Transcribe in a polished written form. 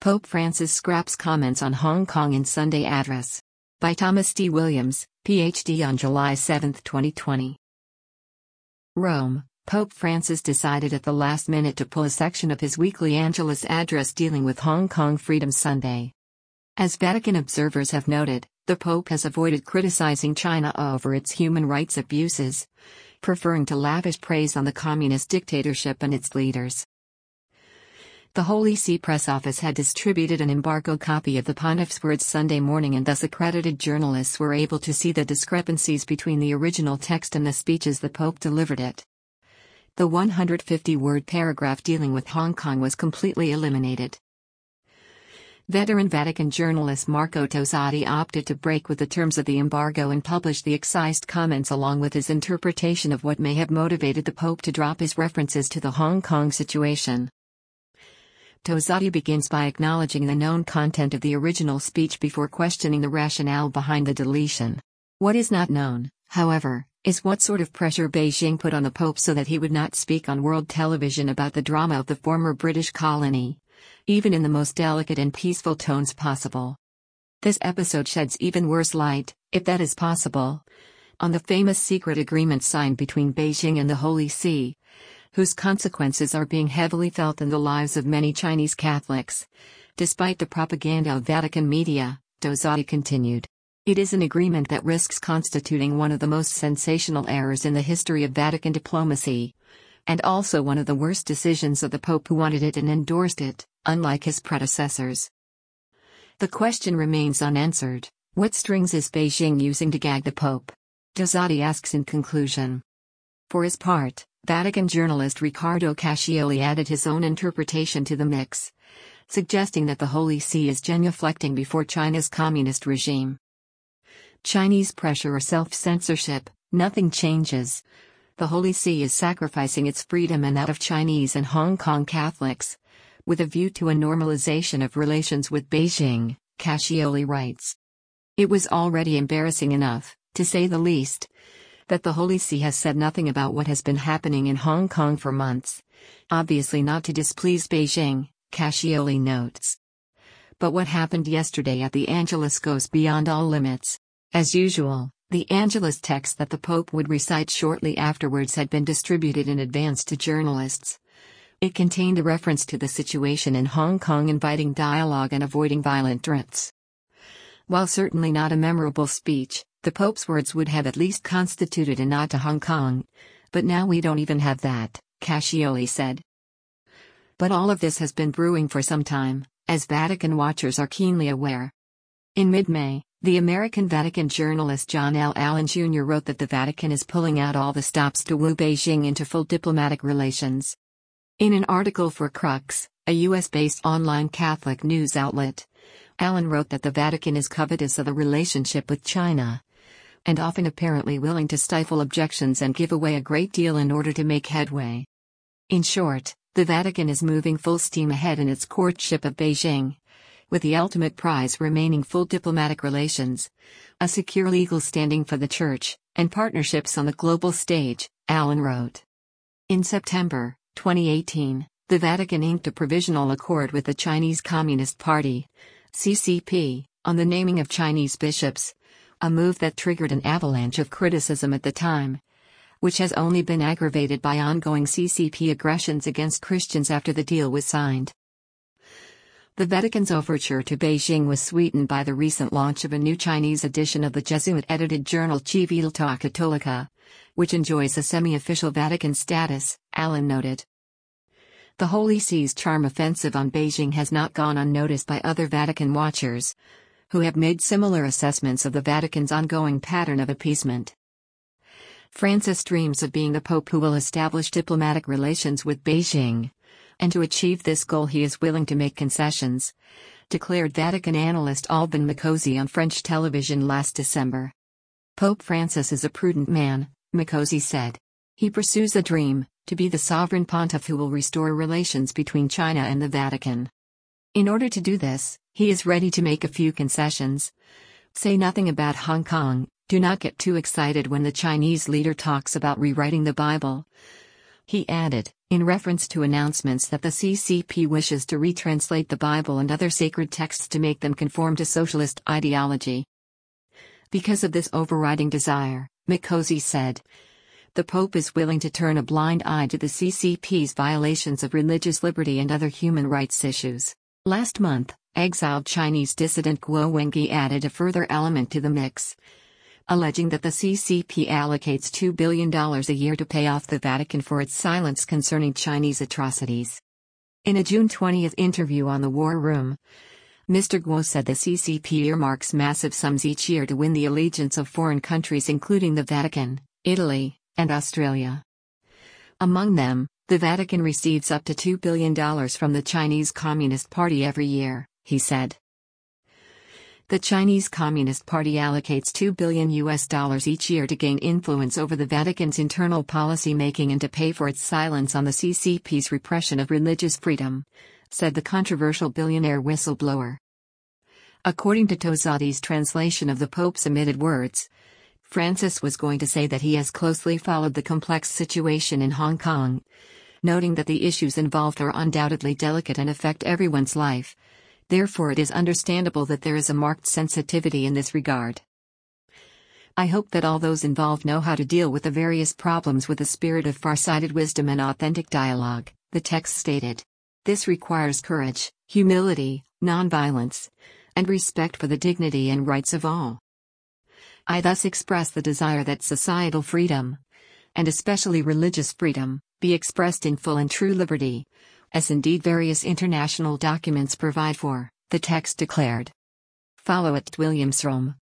Pope Francis scraps comments on Hong Kong in Sunday address. By Thomas D. Williams, Ph.D. on July 7, 2020. Rome, Pope Francis decided at the last minute to pull a section of his weekly Angelus address dealing with Hong Kong Freedom Sunday. As Vatican observers have noted, the Pope has avoided criticizing China over its human rights abuses, preferring to lavish praise on the communist dictatorship and its leaders. The Holy See press office had distributed an embargoed copy of the Pontiff's words Sunday morning, and thus accredited journalists were able to see the discrepancies between the original text and the speeches the Pope delivered it. The 150-word paragraph dealing with Hong Kong was completely eliminated. Veteran Vatican journalist Marco Tozzati opted to break with the terms of the embargo and publish the excised comments along with his interpretation of what may have motivated the Pope to drop his references to the Hong Kong situation. Tozzati begins by acknowledging the known content of the original speech before questioning the rationale behind the deletion. What is not known, however, is what sort of pressure Beijing put on the Pope so that he would not speak on world television about the drama of the former British colony, even in the most delicate and peaceful tones possible. This episode sheds even worse light, if that is possible, on the famous secret agreement signed between Beijing and the Holy See, whose consequences are being heavily felt in the lives of many Chinese Catholics. Despite the propaganda of Vatican media, Tozzati continued, it is an agreement that risks constituting one of the most sensational errors in the history of Vatican diplomacy, and also one of the worst decisions of the Pope, who wanted it and endorsed it, unlike his predecessors. The question remains unanswered: what strings is Beijing using to gag the Pope? Tozzati asks in conclusion. For his part, Vatican journalist Riccardo Cascioli added his own interpretation to the mix, suggesting that the Holy See is genuflecting before China's communist regime. Chinese pressure or self-censorship, nothing changes. The Holy See is sacrificing its freedom and that of Chinese and Hong Kong Catholics, with a view to a normalization of relations with Beijing, Cascioli writes. It was already embarrassing enough, to say the least, that the Holy See has said nothing about what has been happening in Hong Kong for months, obviously not to displease Beijing, Cascioli notes. But what happened yesterday at the Angelus goes beyond all limits. As usual, the Angelus text that the Pope would recite shortly afterwards had been distributed in advance to journalists. It contained a reference to the situation in Hong Kong, inviting dialogue and avoiding violent threats. While certainly not a memorable speech, the Pope's words would have at least constituted a nod to Hong Kong, but now we don't even have that, Cascioli said. But all of this has been brewing for some time, as Vatican watchers are keenly aware. In mid-May, the American Vatican journalist John L. Allen Jr. wrote that the Vatican is pulling out all the stops to woo Beijing into full diplomatic relations. In an article for Crux, a U.S.-based online Catholic news outlet, Allen wrote that the Vatican is covetous of a relationship with China, and often apparently willing to stifle objections and give away a great deal in order to make headway. In short, the Vatican is moving full steam ahead in its courtship of Beijing, with the ultimate prize remaining full diplomatic relations, a secure legal standing for the Church, and partnerships on the global stage, Allen wrote. In September 2018, the Vatican inked a provisional accord with the Chinese Communist Party, CCP, on the naming of Chinese bishops, a move that triggered an avalanche of criticism at the time, which has only been aggravated by ongoing CCP aggressions against Christians after the deal was signed. The Vatican's overture to Beijing was sweetened by the recent launch of a new Chinese edition of the Jesuit-edited journal Civiltà Cattolica, which enjoys a semi-official Vatican status, Allen noted. The Holy See's charm offensive on Beijing has not gone unnoticed by other Vatican watchers, who have made similar assessments of the Vatican's ongoing pattern of appeasement. Francis dreams of being the Pope who will establish diplomatic relations with Beijing, and to achieve this goal he is willing to make concessions, declared Vatican analyst Alban Makosi on French television last December. Pope Francis is a prudent man, Makosi said. He pursues a dream, to be the sovereign pontiff who will restore relations between China and the Vatican. In order to do this, he is ready to make a few concessions. Say nothing about Hong Kong, do not get too excited when the Chinese leader talks about rewriting the Bible. He added, in reference to announcements that the CCP wishes to retranslate the Bible and other sacred texts to make them conform to socialist ideology. Because of this overriding desire, Mikosi said, the Pope is willing to turn a blind eye to the CCP's violations of religious liberty and other human rights issues. Last month, exiled Chinese dissident Guo Wengui added a further element to the mix, alleging that the CCP allocates $2 billion a year to pay off the Vatican for its silence concerning Chinese atrocities. In a June 20 interview on The War Room, Mr. Guo said the CCP earmarks massive sums each year to win the allegiance of foreign countries including the Vatican, Italy, and Australia. Among them, the Vatican receives up to $2 billion from the Chinese Communist Party every year, he said. The Chinese Communist Party allocates $2 billion each year to gain influence over the Vatican's internal policy making and to pay for its silence on the CCP's repression of religious freedom, said the controversial billionaire whistleblower. According to Tozati's translation of the Pope's omitted words, Francis was going to say that he has closely followed the complex situation in Hong Kong, noting that the issues involved are undoubtedly delicate and affect everyone's life. Therefore it is understandable that there is a marked sensitivity in this regard. I hope that all those involved know how to deal with the various problems with a spirit of far-sighted wisdom and authentic dialogue, the text stated. This requires courage, humility, nonviolence, and respect for the dignity and rights of all. I thus express the desire that societal freedom, and especially religious freedom, be expressed in full and true liberty, as indeed various international documents provide for, the text declared. Follow @WilliamsRome.